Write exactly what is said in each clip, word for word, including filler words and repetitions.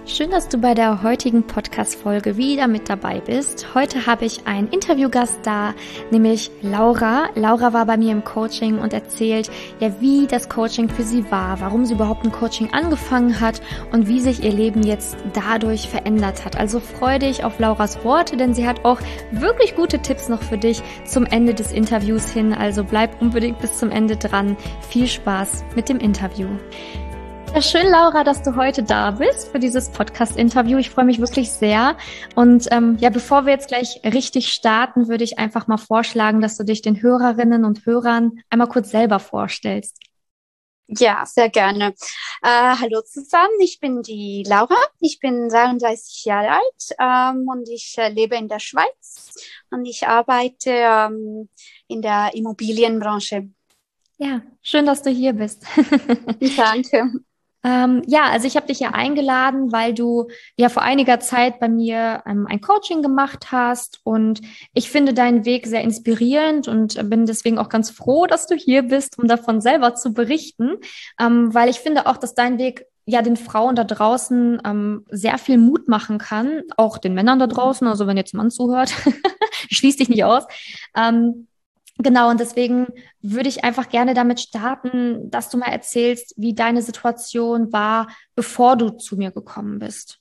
Schön, dass du bei der heutigen Podcast-Folge wieder mit dabei bist. Heute habe ich einen Interviewgast da, nämlich Laura. Laura war bei mir im Coaching und erzählt, ja, wie das Coaching für sie war, warum sie überhaupt ein Coaching angefangen hat und wie sich ihr Leben jetzt dadurch verändert hat. Also freu dich auf Lauras Worte, denn sie hat auch wirklich gute Tipps noch für dich zum Ende des Interviews hin. Also bleib unbedingt bis zum Ende dran. Viel Spaß mit dem Interview. Ja, schön, Laura, dass du heute da bist für dieses Podcast-Interview. Ich freue mich wirklich sehr. Und ähm, ja, bevor wir jetzt gleich richtig starten, würde ich einfach mal vorschlagen, dass du dich den Hörerinnen und Hörern einmal kurz selber vorstellst. Ja, sehr gerne. Äh, hallo zusammen, ich bin die Laura. Ich bin seiunddreißig Jahre alt ähm, und ich äh, lebe in der Schweiz und ich arbeite ähm, in der Immobilienbranche. Ja, schön, dass du hier bist. Danke. Ähm, ja, also ich habe dich ja eingeladen, weil du ja vor einiger Zeit bei mir ähm, ein Coaching gemacht hast und ich finde deinen Weg sehr inspirierend und bin deswegen auch ganz froh, dass du hier bist, um davon selber zu berichten, ähm, weil ich finde auch, dass dein Weg ja den Frauen da draußen ähm, sehr viel Mut machen kann, auch den Männern da draußen, also wenn jetzt ein Mann zuhört, schließ dich nicht aus. Ähm, Genau, und deswegen würde ich einfach gerne damit starten, dass du mal erzählst, wie deine Situation war, bevor du zu mir gekommen bist.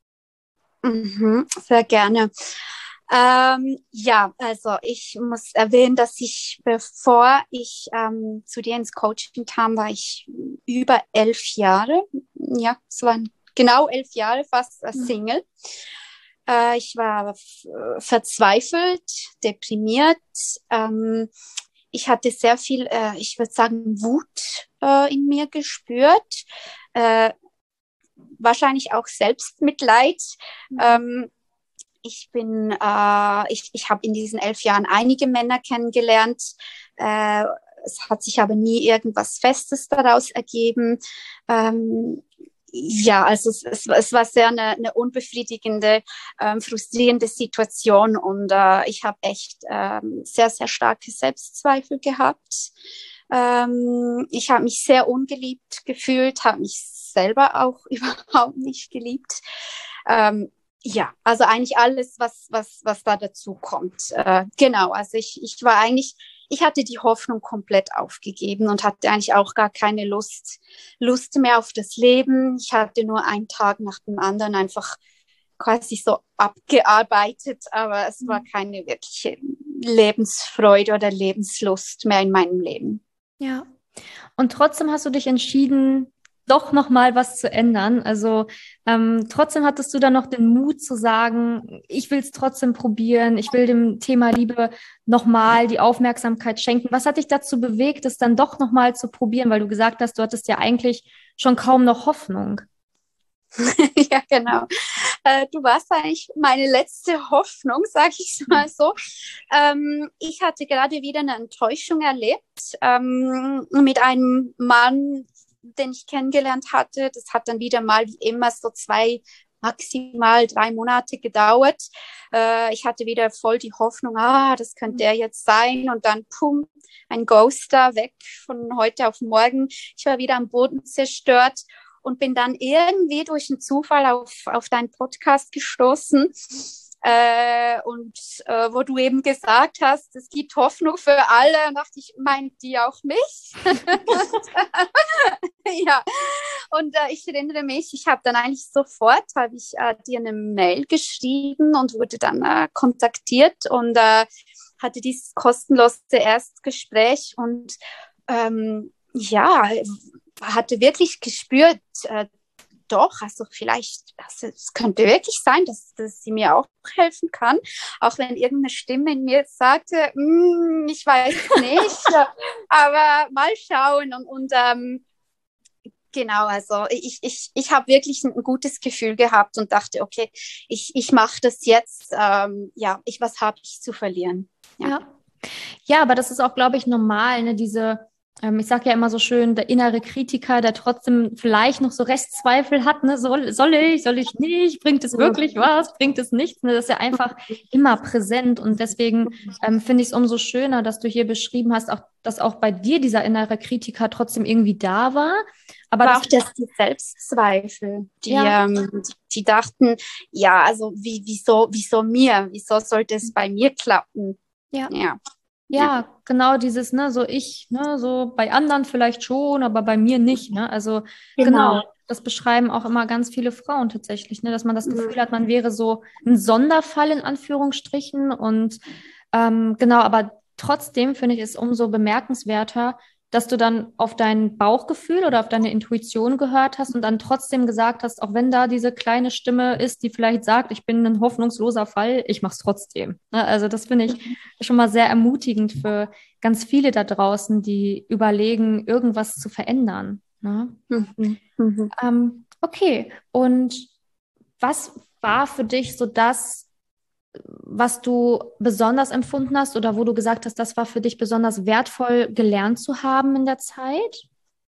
Mhm, sehr gerne. Ähm, ja, also ich muss erwähnen, dass ich, bevor ich ähm, zu dir ins Coaching kam, war ich über elf Jahre, ja, es waren genau elf Jahre fast als Single. Äh, ich war f- verzweifelt, deprimiert. Ähm, ich hatte sehr viel, äh, ich würde sagen, Wut äh, in mir gespürt. Äh, wahrscheinlich auch Selbstmitleid. Mhm. Ähm, ich bin, äh, ich, ich habe in diesen elf Jahren einige Männer kennengelernt. Äh, es hat sich aber nie irgendwas Festes daraus ergeben. Ähm, ja, also es, es, es war sehr eine, eine unbefriedigende, ähm, frustrierende Situation und äh, ich habe echt ähm, sehr, sehr starke Selbstzweifel gehabt. Ähm, ich habe mich sehr ungeliebt gefühlt, habe mich selber auch überhaupt nicht geliebt. Ähm, ja, also eigentlich alles, was, was, was da dazu kommt. Äh, genau, also ich, ich war eigentlich, ich hatte die Hoffnung komplett aufgegeben und hatte eigentlich auch gar keine Lust, Lust mehr auf das Leben. Ich hatte nur einen Tag nach dem anderen einfach quasi so abgearbeitet, aber es war keine wirkliche Lebensfreude oder Lebenslust mehr in meinem Leben. Ja. Und trotzdem hast du dich entschieden, doch noch mal was zu ändern. Also ähm, trotzdem hattest du dann noch den Mut zu sagen, ich will es trotzdem probieren, ich will dem Thema Liebe noch mal die Aufmerksamkeit schenken. Was hat dich dazu bewegt, es dann doch noch mal zu probieren? Weil du gesagt hast, du hattest ja eigentlich schon kaum noch Hoffnung. Ja, genau. Äh, du warst eigentlich meine letzte Hoffnung, sag ich mal so. Ähm, ich hatte gerade wieder eine Enttäuschung erlebt ähm, mit einem Mann, den ich kennengelernt hatte. Das hat dann wieder mal wie immer so zwei, maximal drei Monate gedauert. Äh, ich hatte wieder voll die Hoffnung, ah, das könnte der jetzt sein. Und dann, pum, ein Ghoster weg von heute auf morgen. Ich war wieder am Boden zerstört und bin dann irgendwie durch einen Zufall auf, auf deinen Podcast gestoßen. Äh, und äh, wo du eben gesagt hast, es gibt Hoffnung für alle, und dachte ich, meint die auch mich? Ja, und äh, ich erinnere mich, ich habe dann eigentlich sofort, habe ich äh, dir eine Mail geschrieben und wurde dann äh, kontaktiert und äh, hatte dieses kostenlose Erstgespräch und ähm, ja, hatte wirklich gespürt, äh, doch, also vielleicht, also es könnte wirklich sein, dass, dass sie mir auch helfen kann, auch wenn irgendeine Stimme in mir sagte, mm, ich weiß nicht, aber mal schauen und, und ähm, genau, also ich, ich, ich habe wirklich ein, ein gutes Gefühl gehabt und dachte, okay, ich, ich mache das jetzt, ähm, ja, ich, was habe ich zu verlieren? Ja. Ja. Ja, aber das ist auch, glaube ich, normal, ne? Diese, ähm, ich sage ja immer so schön, der innere Kritiker, der trotzdem vielleicht noch so Restzweifel hat, ne? Soll, soll ich, soll ich nicht? Bringt es wirklich was? Bringt es nichts? Ne? Das ist ja einfach immer präsent und deswegen ähm, finde ich es umso schöner, dass du hier beschrieben hast, auch, dass auch bei dir dieser innere Kritiker trotzdem irgendwie da war, Aber war das, auch das die Selbstzweifel, die, ja, ähm, die, die dachten, ja, also wie, wieso, wieso mir? Wieso sollte es bei mir klappen? ja. Ja, ja. Ja, genau dieses, ne, so ich, ne, so bei anderen vielleicht schon, aber bei mir nicht, ne? Also Genau. genau, das beschreiben auch immer ganz viele Frauen tatsächlich, ne, dass man das Gefühl hat, Mhm. man wäre so ein Sonderfall in Anführungsstrichen und ähm, genau, aber trotzdem finde ich es umso bemerkenswerter, dass du dann auf dein Bauchgefühl oder auf deine Intuition gehört hast und dann trotzdem gesagt hast, auch wenn da diese kleine Stimme ist, die vielleicht sagt, ich bin ein hoffnungsloser Fall, ich mach's trotzdem. Ne? Also das finde ich schon mal sehr ermutigend für ganz viele da draußen, die überlegen, irgendwas zu verändern. Ne? Mhm. Mhm. Ähm, okay, und was war für dich so das, was du besonders empfunden hast oder wo du gesagt hast, das war für dich besonders wertvoll gelernt zu haben in der Zeit?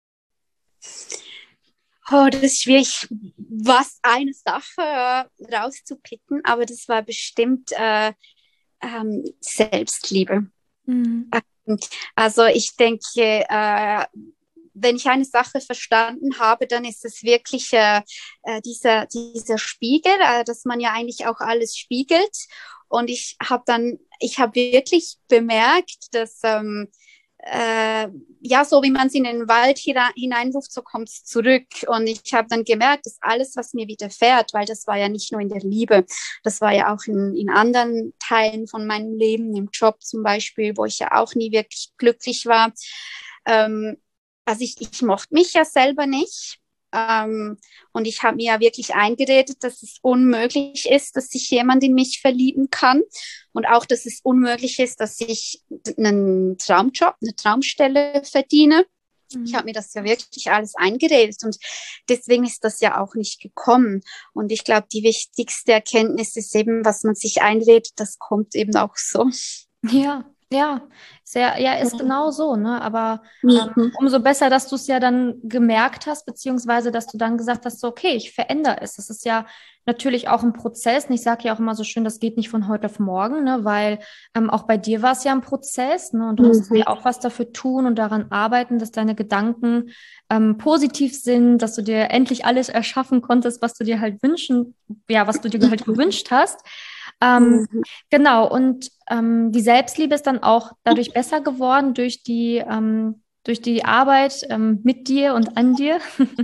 Oh, das ist schwierig, was eine Sache äh, rauszupicken, aber das war bestimmt äh, ähm, Selbstliebe. Mhm. Also ich denke, äh, wenn ich eine Sache verstanden habe, dann ist es wirklich äh, äh, dieser, dieser Spiegel, äh, dass man ja eigentlich auch alles spiegelt. Und ich habe dann, ich habe wirklich bemerkt, dass ähm, äh, ja, so wie man es in den Wald hineinruft, so kommt es zurück. Und ich habe dann gemerkt, dass alles, was mir widerfährt, weil das war ja nicht nur in der Liebe, das war ja auch in, in anderen Teilen von meinem Leben, im Job zum Beispiel, wo ich ja auch nie wirklich glücklich war. Ähm, also ich, ich mochte mich ja selber nicht. Ähm, und ich habe mir ja wirklich eingeredet, dass es unmöglich ist, dass sich jemand in mich verlieben kann. Und auch, dass es unmöglich ist, dass ich einen Traumjob, eine Traumstelle verdiene. Ich habe Mhm. mir das ja wirklich alles eingeredet und deswegen ist das ja auch nicht gekommen. Und ich glaube, die wichtigste Erkenntnis ist eben, was man sich einredet, das kommt eben auch so. Ja, ja, sehr, ja, ist genau so, ne? Aber ähm, Mhm. umso besser, dass du es ja dann gemerkt hast, beziehungsweise dass du dann gesagt hast, so, okay, ich verändere es. Das ist ja natürlich auch ein Prozess. Und ich sage ja auch immer so schön, das geht nicht von heute auf morgen, ne? Weil ähm, auch bei dir war es ja ein Prozess, ne? Und du musstest Mhm. ja auch was dafür tun und daran arbeiten, dass deine Gedanken ähm, positiv sind, dass du dir endlich alles erschaffen konntest, was du dir halt wünschen, ja, was du dir halt gewünscht hast. Ähm, Mhm. Genau, und ähm, die Selbstliebe ist dann auch dadurch besser geworden durch die, ähm, durch die Arbeit ähm, mit dir und an dir.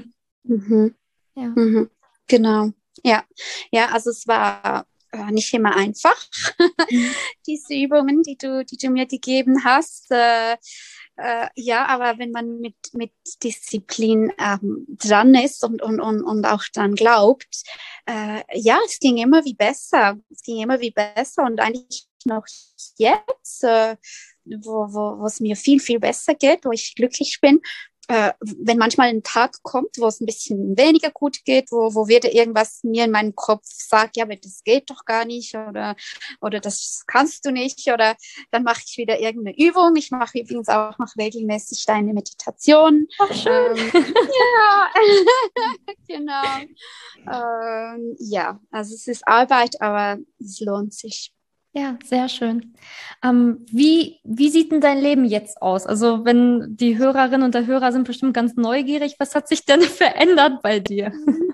Mhm. Ja. Mhm. Genau. Ja, ja, also es war äh, nicht immer einfach, Mhm. diese Übungen, die du, die du mir gegeben hast. Äh, äh, ja, aber wenn man mit, mit Disziplin ähm, dran ist und, und, und, und auch dran glaubt, äh, ja, es ging immer wie besser. Es ging immer wie besser und eigentlich noch jetzt, äh, wo, wo, wo es mir viel, viel besser geht, wo ich glücklich bin, äh, wenn manchmal ein Tag kommt, wo es ein bisschen weniger gut geht, wo, wo wieder irgendwas mir in meinem Kopf sagt, ja, aber das geht doch gar nicht oder, oder das kannst du nicht oder dann mache ich wieder irgendeine Übung. Ich mache übrigens auch noch regelmäßig deine Meditation. Ach, schön. Ähm, ja, genau. Ähm, ja, also es ist Arbeit, aber es lohnt sich. Ja, sehr schön. Ähm, wie, wie sieht denn dein Leben jetzt aus? Also, wenn die Hörerinnen und der Hörer sind bestimmt ganz neugierig, was hat sich denn verändert bei dir?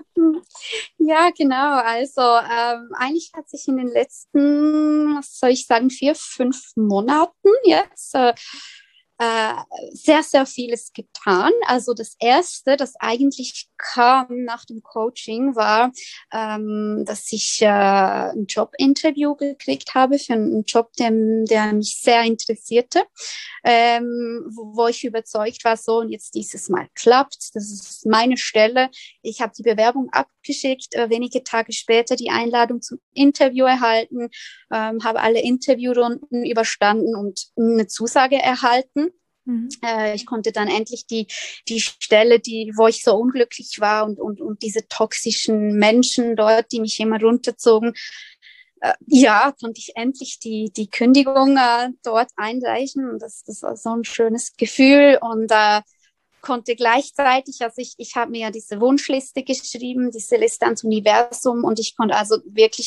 Ja, genau. Also ähm, eigentlich hat sich in den letzten, was soll ich sagen, vier, fünf Monaten jetzt äh, äh, sehr, sehr vieles getan. Also das Erste, das eigentlich kam nach dem Coaching, war, ähm, dass ich äh, ein Jobinterview gekriegt habe für einen Job, der, der mich sehr interessierte, ähm, wo, wo ich überzeugt war, so und jetzt dieses Mal klappt, das ist meine Stelle. Ich habe die Bewerbung abgeschickt, äh, wenige Tage später die Einladung zum Interview erhalten, ähm, habe alle Interviewrunden überstanden und eine Zusage erhalten. Mhm. Äh, ich konnte dann endlich die, die Stelle, die, wo ich so unglücklich war und, und, und diese toxischen Menschen dort, die mich immer runterzogen, äh, ja, konnte ich endlich die, die Kündigung äh, dort einreichen. Und das, das war so ein schönes Gefühl. Und äh, konnte gleichzeitig, also ich, ich habe mir ja diese Wunschliste geschrieben, diese Liste ans Universum und ich konnte also wirklich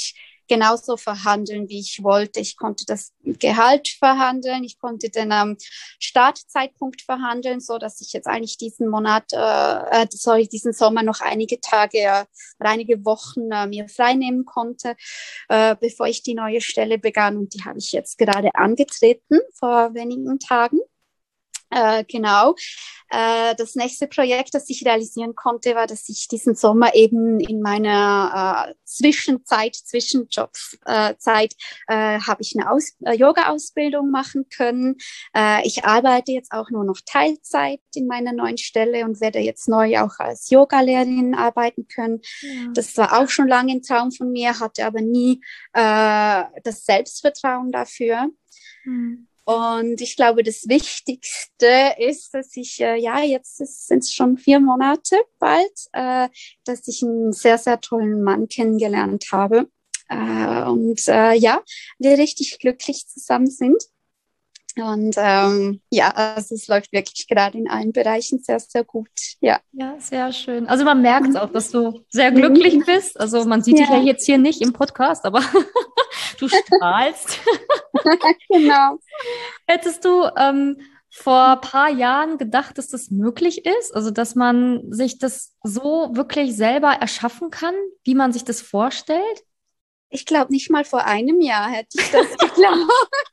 genauso verhandeln, wie ich wollte. Ich konnte das Gehalt verhandeln, ich konnte den ähm, Startzeitpunkt verhandeln, so dass ich jetzt eigentlich diesen Monat, äh, äh, sorry, diesen Sommer noch einige Tage äh, oder einige Wochen äh, mir freinehmen konnte, äh, bevor ich die neue Stelle begann. Und die habe ich jetzt gerade angetreten vor wenigen Tagen. Äh, genau. Äh, das nächste Projekt, das ich realisieren konnte, war, dass ich diesen Sommer eben in meiner äh, Zwischenzeit, Zwischenjobs äh, Zeit, äh, habe ich eine Aus- äh, Yoga-Ausbildung machen können. Äh, ich arbeite jetzt auch nur noch Teilzeit in meiner neuen Stelle und werde jetzt neu auch als Yogalehrerin arbeiten können. Ja. Das war auch schon lange ein Traum von mir, hatte aber nie äh, das Selbstvertrauen dafür. Mhm. Und ich glaube, das Wichtigste ist, dass ich, äh, ja, jetzt sind es schon vier Monate bald, äh, dass ich einen sehr, sehr tollen Mann kennengelernt habe. Äh, und äh, ja, wir richtig glücklich zusammen sind. Und ähm, ja, also es läuft wirklich gerade in allen Bereichen sehr, sehr gut. Ja, ja, sehr schön. Also man merkt auch, dass du sehr glücklich bist. Also man sieht ja. dich ja jetzt hier nicht im Podcast, aber du strahlst. Genau. Hättest du ähm, vor ein paar Jahren gedacht, dass das möglich ist? Also dass man sich das so wirklich selber erschaffen kann, wie man sich das vorstellt? Ich glaube, nicht mal vor einem Jahr hätte ich das geglaubt.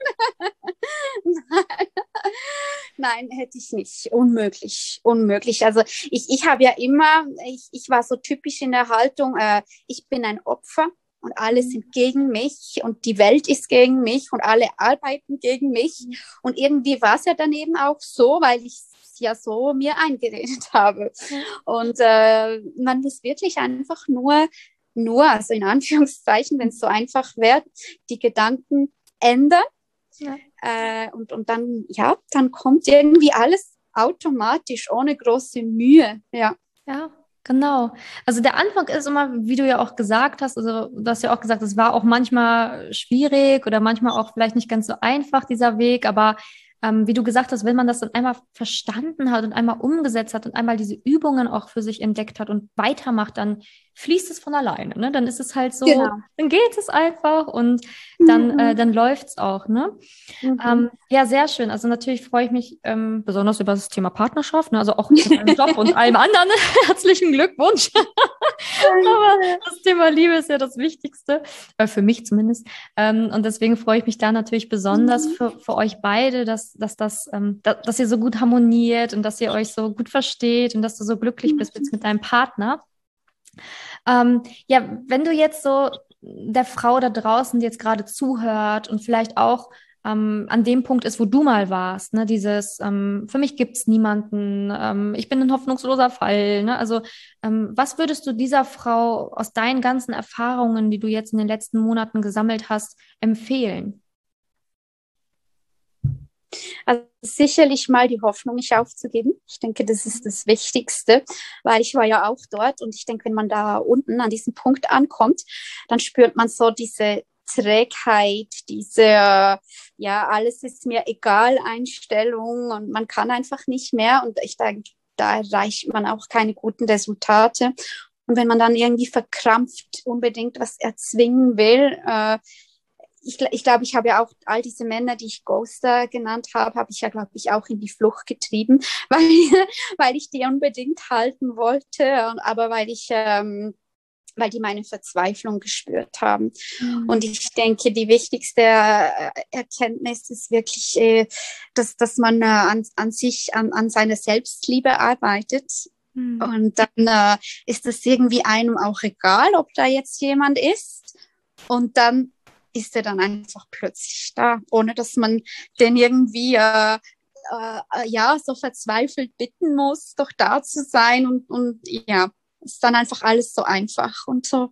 Nein. Nein, hätte ich nicht. Unmöglich, unmöglich. Also ich, ich habe ja immer, ich, ich war so typisch in der Haltung, äh, ich bin ein Opfer und alle sind gegen mich und die Welt ist gegen mich und alle arbeiten gegen mich. Und irgendwie war es ja dann eben auch so, weil ich es ja so mir eingeredet habe. Und äh, man muss wirklich einfach nur nur, also in Anführungszeichen, wenn es so einfach wäre, die Gedanken ändern. Ja. Äh, und, und dann, ja, dann kommt irgendwie alles automatisch, ohne große Mühe. Ja. Ja, genau. Also der Anfang ist immer, wie du ja auch gesagt hast, also du hast ja auch gesagt, es war auch manchmal schwierig oder manchmal auch vielleicht nicht ganz so einfach, dieser Weg, aber ähm, wie du gesagt hast, wenn man das dann einmal verstanden hat und einmal umgesetzt hat und einmal diese Übungen auch für sich entdeckt hat und weitermacht, dann fließt es von alleine, ne? Dann ist es halt so, genau. Dann geht es einfach und dann, mhm. äh, dann läuft's auch, ne? Mhm. Ähm, ja, sehr schön. Also natürlich freue ich mich ähm, besonders über das Thema Partnerschaft, ne? Also auch mit meinem Job und allem anderen. Herzlichen Glückwunsch. Aber das Thema Liebe ist ja das Wichtigste, äh, für mich zumindest. Ähm, und deswegen freue ich mich da natürlich besonders mhm. für, für euch beide, dass, dass, das, ähm, da, dass ihr so gut harmoniert und dass ihr euch so gut versteht und dass du so glücklich bist jetzt mit deinem Partner. Ähm, ja, wenn du jetzt so der Frau da draußen, die jetzt gerade zuhört und vielleicht auch ähm, an dem Punkt ist, wo du mal warst, ne, dieses, ähm, für mich gibt's niemanden, ähm, ich bin ein hoffnungsloser Fall, ne, also ähm, was würdest du dieser Frau aus deinen ganzen Erfahrungen, die du jetzt in den letzten Monaten gesammelt hast, empfehlen? Also sicherlich mal die Hoffnung nicht aufzugeben. Ich denke, das ist das Wichtigste, weil ich war ja auch dort und ich denke, wenn man da unten an diesem Punkt ankommt, dann spürt man so diese Trägheit, diese, ja, alles ist mir egal Einstellung und man kann einfach nicht mehr und ich denke, da erreicht man auch keine guten Resultate. Und wenn man dann irgendwie verkrampft unbedingt was erzwingen will, äh, Ich, ich glaube, ich habe ja auch all diese Männer, die ich Ghoster genannt habe, habe ich ja, glaube ich, auch in die Flucht getrieben, weil, weil ich die unbedingt halten wollte, aber weil ich, ähm, weil die meine Verzweiflung gespürt haben. Mhm. Und ich denke, die wichtigste Erkenntnis ist wirklich, äh, dass, dass man äh, an, an sich, an, an seiner Selbstliebe arbeitet. Mhm. Und dann äh, ist es irgendwie einem auch egal, ob da jetzt jemand ist. Und dann ist er dann einfach plötzlich da, ohne dass man den irgendwie äh, äh, ja so verzweifelt bitten muss, doch da zu sein und, und ja, ist dann einfach alles so einfach und so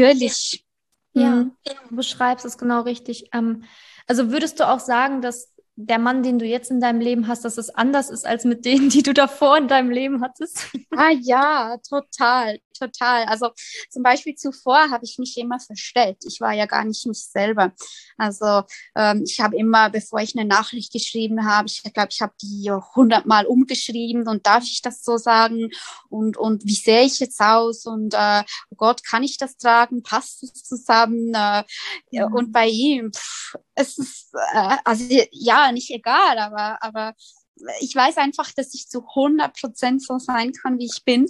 natürlich. Ja, mhm. Du beschreibst es genau richtig. Ähm, also würdest du auch sagen, dass der Mann, den du jetzt in deinem Leben hast, dass es anders ist als mit denen, die du davor in deinem Leben hattest? Ah ja, total, total. Also zum Beispiel zuvor habe ich mich immer verstellt. Ich war ja gar nicht mich selber. Also ähm, ich habe immer, bevor ich eine Nachricht geschrieben habe, ich glaube, ich habe die hundertmal umgeschrieben und darf ich das so sagen? Und, und wie sehe ich jetzt aus? Und äh, oh Gott, kann ich das tragen? Passt es zusammen? Äh, Mhm. Und bei ihm, pff, es ist, äh, also ja, nicht egal, aber, aber ich weiß einfach, dass ich zu hundert Prozent so sein kann, wie ich bin.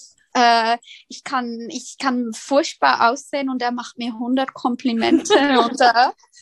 Äh, ich kann, ich kann furchtbar aussehen und er macht mir hundert Komplimente und äh,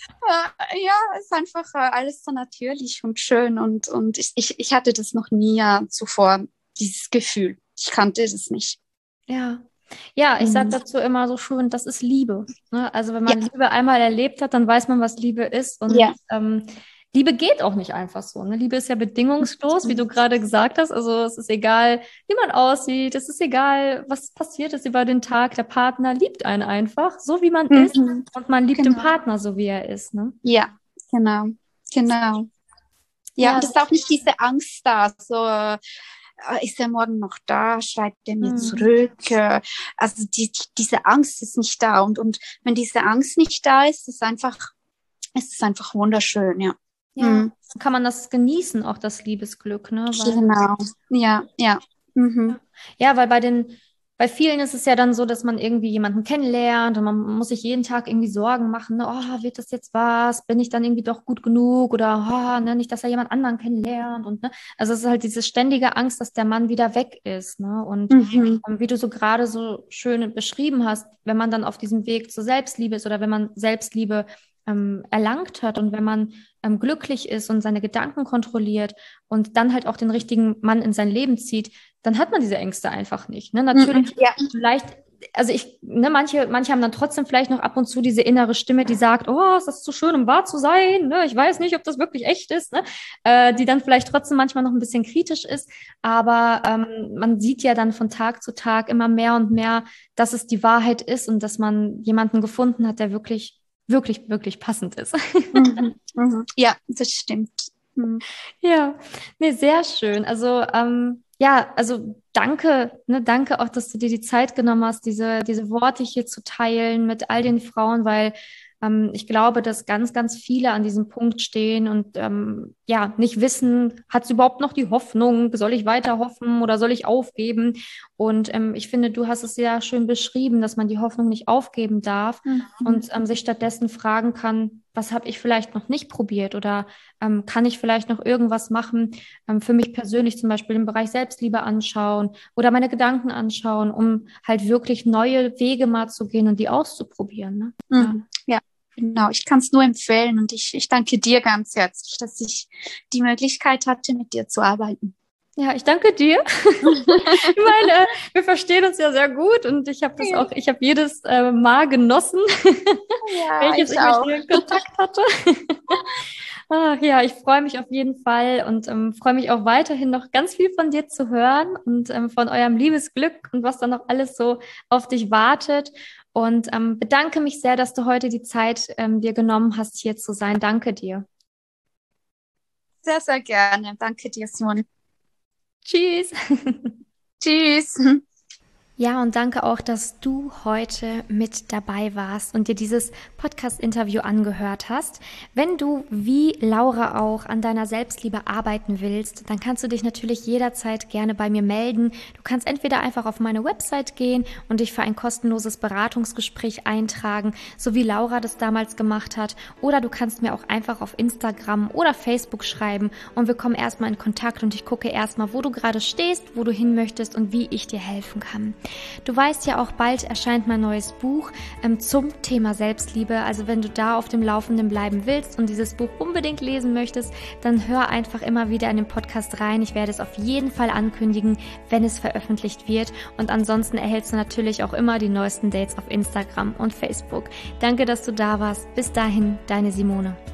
äh, ja, es ist einfach äh, alles so natürlich und schön und, und ich, ich, ich hatte das noch nie äh, zuvor, dieses Gefühl. Ich kannte das nicht. Ja. Ja, ich sage Mhm. dazu immer so schön, das ist Liebe. Ne? Also wenn Ja, man Liebe einmal erlebt hat, dann weiß man, was Liebe ist. Und ja. ähm, Liebe geht auch nicht einfach so. Ne? Liebe ist ja bedingungslos, wie du gerade gesagt hast. Also es ist egal, wie man aussieht. Es ist egal, was passiert ist über den Tag. Der Partner liebt einen einfach, so wie man ist. Mhm. Und man liebt den Genau. Partner, so wie er ist. Ne? Ja, genau, genau. Ja, Ja, und es ist auch nicht diese Angst da, so, äh, ist er morgen noch da, schreibt er mir hm. zurück, äh, also die, die, diese Angst ist nicht da und, und wenn diese Angst nicht da ist, ist einfach, ist es einfach wunderschön, ja. Ja, Mhm. kann man das genießen, auch das Liebesglück, ne? Weil Genau, ja, ja. Mhm. Ja, weil bei den, bei vielen ist es ja dann so, dass man irgendwie jemanden kennenlernt und man muss sich jeden Tag irgendwie Sorgen machen, ne? Oh, wird das jetzt was? Bin ich dann irgendwie doch gut genug? Oder oh, ne, nicht, dass er jemand anderen kennenlernt und ne? Also es ist halt diese ständige Angst, dass der Mann wieder weg ist, ne? Und Mhm. ähm, wie du so gerade so schön beschrieben hast, wenn man dann auf diesem Weg zur Selbstliebe ist oder wenn man Selbstliebe ähm, erlangt hat und wenn man ähm, glücklich ist und seine Gedanken kontrolliert und dann halt auch den richtigen Mann in sein Leben zieht, dann hat man diese Ängste einfach nicht. Ne? Natürlich, Mhm. Ja. vielleicht, also ich, ne, manche, manche haben dann trotzdem vielleicht noch ab und zu diese innere Stimme, die sagt, oh, ist das zu schön, um wahr zu sein? Ne? Ich weiß nicht, ob das wirklich echt ist, ne? Äh, die dann vielleicht trotzdem manchmal noch ein bisschen kritisch ist. Aber ähm, man sieht ja dann von Tag zu Tag immer mehr und mehr, dass es die Wahrheit ist und dass man jemanden gefunden hat, der wirklich, wirklich, wirklich passend ist. Mhm. Mhm. Ja, das stimmt. Mhm. Ja, nee, sehr schön. Also, ähm, ja, also danke, ne, danke auch, dass du dir die Zeit genommen hast, diese, diese Worte hier zu teilen mit all den Frauen, weil ähm, ich glaube, dass ganz, ganz viele an diesem Punkt stehen und ähm, ja, nicht wissen, hat es überhaupt noch die Hoffnung? Soll ich weiter hoffen oder soll ich aufgeben? Und ähm, ich finde, du hast es sehr schön beschrieben, dass man die Hoffnung nicht aufgeben darf Mhm. und ähm, sich stattdessen fragen kann, was habe ich vielleicht noch nicht probiert oder ähm, kann ich vielleicht noch irgendwas machen, ähm, für mich persönlich zum Beispiel im Bereich Selbstliebe anschauen oder meine Gedanken anschauen, um halt wirklich neue Wege mal zu gehen und die auszuprobieren. Ne? Ja. Mhm. Ja, genau. Ich kann es nur empfehlen und ich, ich danke dir ganz herzlich, dass ich die Möglichkeit hatte, mit dir zu arbeiten. Ja, ich danke dir. Ich meine, äh, wir verstehen uns ja sehr gut und ich habe das Ja. auch, ich habe jedes äh, Mal genossen, Ja, welches ich ich mit auch. dir in Kontakt hatte. Ach, ja, ich freue mich auf jeden Fall und ähm, freue mich auch weiterhin noch ganz viel von dir zu hören und ähm, von eurem Liebesglück und was da noch alles so auf dich wartet. Und ähm, bedanke mich sehr, dass du heute die Zeit ähm, dir genommen hast, hier zu sein. Danke dir. Sehr, sehr gerne. Danke dir, Simone. Tschüss. Tschüss. Ja, und danke auch, dass du heute mit dabei warst und dir dieses Podcast-Interview angehört hast. Wenn du wie Laura auch an deiner Selbstliebe arbeiten willst, dann kannst du dich natürlich jederzeit gerne bei mir melden. Du kannst entweder einfach auf meine Website gehen und dich für ein kostenloses Beratungsgespräch eintragen, so wie Laura das damals gemacht hat, oder du kannst mir auch einfach auf Instagram oder Facebook schreiben und wir kommen erstmal in Kontakt und ich gucke erstmal, wo du gerade stehst, wo du hin möchtest und wie ich dir helfen kann. Du weißt ja auch, bald erscheint mein neues Buch ähm, zum Thema Selbstliebe. Also wenn du da auf dem Laufenden bleiben willst und dieses Buch unbedingt lesen möchtest, dann hör einfach immer wieder in den Podcast rein. Ich werde es auf jeden Fall ankündigen, wenn es veröffentlicht wird. Und ansonsten erhältst du natürlich auch immer die neuesten Dates auf Instagram und Facebook. Danke, dass du da warst. Bis dahin, deine Simone.